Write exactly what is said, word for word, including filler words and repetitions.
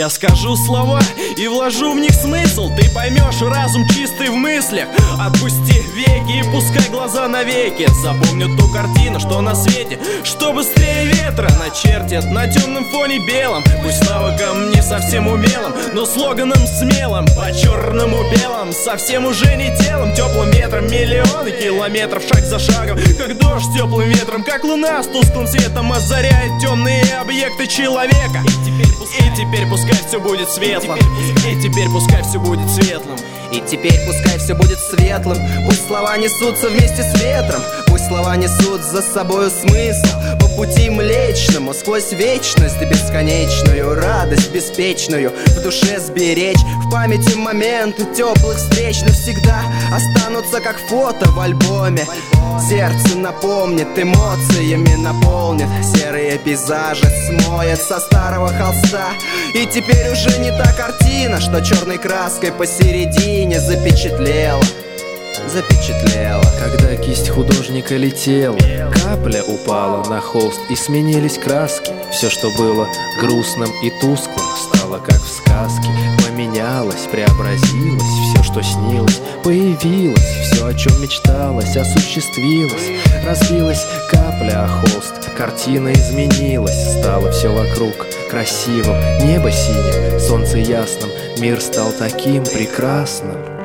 Я скажу слова и вложу в них смысл. Ты поймешь разум чистый в мыслях. Отпусти веки и пускай глаза навеки запомнят ту картину, что на свете, что быстрее ветра начертят на темном фоне белом. Пусть навыком не совсем умелым, но слоганом смелым, по черному белым, совсем уже не телом. Теплым ветром миллионы километров, шаг за шагом, как дождь теплым ветром, как луна с тусклым светом озаряет темные объекты человека. И теперь пускай, и теперь пускай все будет светлым. И теперь пускай все будет светлым. И теперь пускай все будет светлым. Пусть слова несутся вместе с ветром. Пусть слова несут за собою смысл. По пути млечному, сквозь вечность бесконечную, радость беспечную в душе сберечь. В памяти моменты теплых встреч навсегда останутся как фото в альбоме. Сердце напомнит, эмоциями наполнит, серые пейзажи смоет со старого холста. И теперь уже не та картина, что черной краской посередине запечатлела, запечатлела. Когда кисть художника летела, капля упала на холст, и сменились краски. Все, что было грустным и тусклым, стало как в сказке. Поменялось, преобразилось, все, что снилось, появилось. Все, о чем мечталось, осуществилось. Разбилась капля о холст, картина изменилась. Стало все вокруг красивым, небо синим, солнце ясным. Мир стал таким прекрасным.